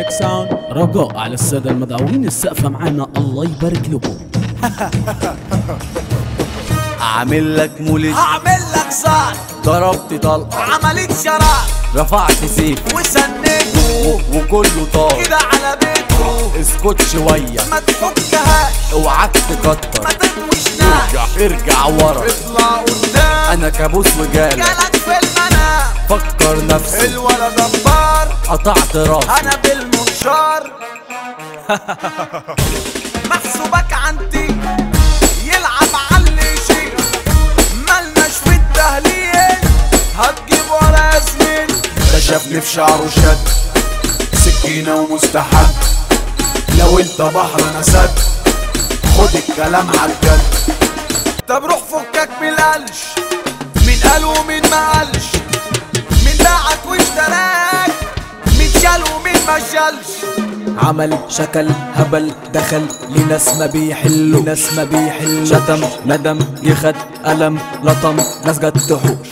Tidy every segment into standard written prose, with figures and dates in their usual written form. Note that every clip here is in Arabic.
ميوزك ساوند. رجاء على السادة المدعوين السقفة معانا، الله يبارك لكم. اعمل لك مولد، هعمل لك زار، ضربت طلقه، عملت شرار، رفعت سيف وسنيته وكله طار كده على بيته. اسكت شويه ما تفكهاش، اوعاك ما تكتر، تنوشناش، ارجع ورا، اطلع قدام، انا كابوس وجالك جالك في المنام. فكر نفسي الولد جبار، قطعت راسي انا بالمنشار. محسوبك عندي يلعب علي شيء، ملناش في التهليل، هتجيب ولا ياسمين. ده شافني في شعره شد سكينة ومستحد، لو انت بحر انا سد، خد الكلام عالجد. طب روح فكك من القلش، مين قال ومين ما قالش، مين باعك واشتراك، مين شال ومين ما شالش. عمل شكل هبل دخل لناس ما بيحلوا، ناس ما بيحلوا، شتم ندم يخد ألم لطم ناس جت تحوش.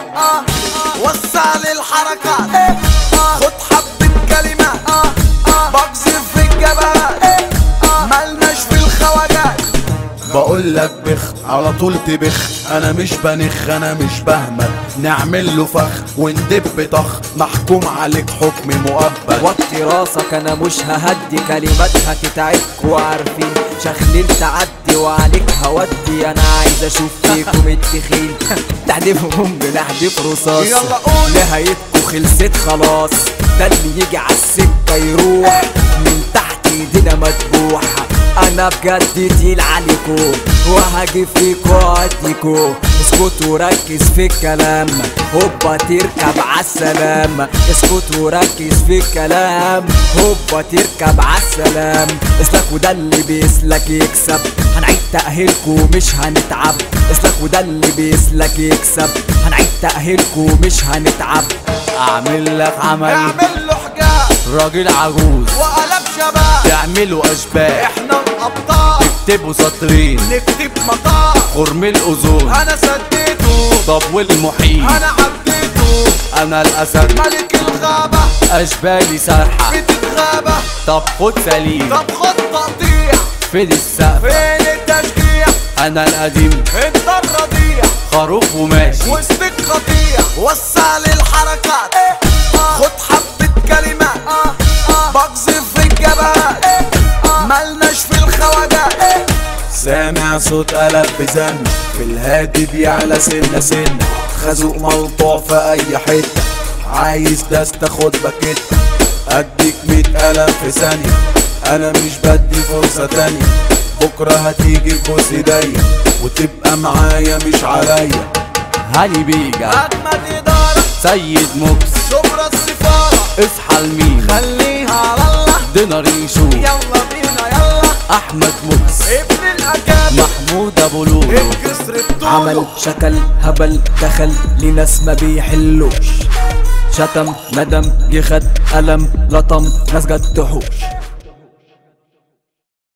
وسع لي الحركات، خد حبة كلمات، بقذف في الجبهات، ملناش في الخواجات. بقول لك بخ على طول تبخ، انا مش بنخ انا مش بهمل، نعمل له فخ وندب طخ، محكوم عليك حكم مؤبد. وطي راسك انا مش ههدي، كلماتها تتعبكوا عارفين، شخليل تعدي وعليك هودي، انا عايز اشوف فيكم التخين. تحدفهم بنحدف رصاص، يلا قول. نهايتكوا خلصت خلاص، ده اللي يجي عالسكة يروح، من تحت ايدينا مدبوحة. انا بجد تقيل عليكو وهاجي فيكو واديكو، اسكت وركز في الكلام، هوبا تركب عالسلام. اسكت وركز في الكلام، هوبا تركب عالسلام. اسلك وده اللي بيسلك يكسب، هنعيد تأهيلكو مش هنتعب. اسلك وده اللي بيسلك يكسب، هنعيد تأهيلكو مش هنتعب. اعمل لك عمل، اعمل له حجاب راجل عجوز وقلب شباب، تعملوا اشباح، احنا الابطال، تكتبوا سطرين نكتب مقال. خرم الاذون، انا سديته، طب والمحيط انا عديته، انا الاسد ملك الغابة، اشبالي سرحه بتتغابى. طب خد سليم، طب خد تقطيع، فين السقف فين التشجيع، انا القديم انت الرضيع، خروف وماشي وسط القطيع. وسع لي الحركات، خد حبة كلمات، بقذف في الجبهات، ملناش في الخواجات. سامع صوت قلب بزن في الهادي بيعلى سنة سنة، خازوق ملطوع في اي حتة، عايز دست خد باكيت، اديك 100 قلم في ثانية، انا مش بدي فرصة تانية، بكرة هتيجي تبوس ايديا وتبقى معايا مش عليا. هاني بيجا اجمد ادارة، سيد موكس شبرا السفارة، اصحى لمين خليها على الله. دينار يشوف يلا بينا يلا، احمد موكس ابن الاكابر، محمود ابو لولو الكسر الطول. عمل شكل هبل دخل لناس ما بيحلوش، شتم ندم يخد ألم لطم ناس جت تحوش.